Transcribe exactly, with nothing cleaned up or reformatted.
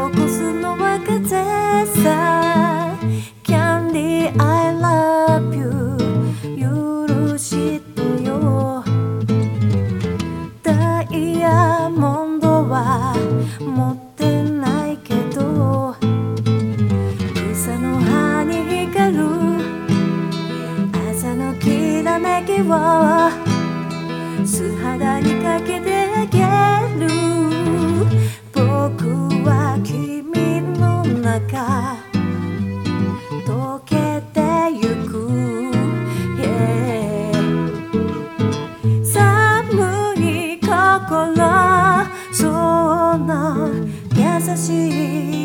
起こすのは風さ Candy I love you 許してよダイヤモンドは持ってないけど草の葉に光る朝のきらめきを素肌にかけてあげる僕は君の中溶けてゆく、yeah、寒い心その優しい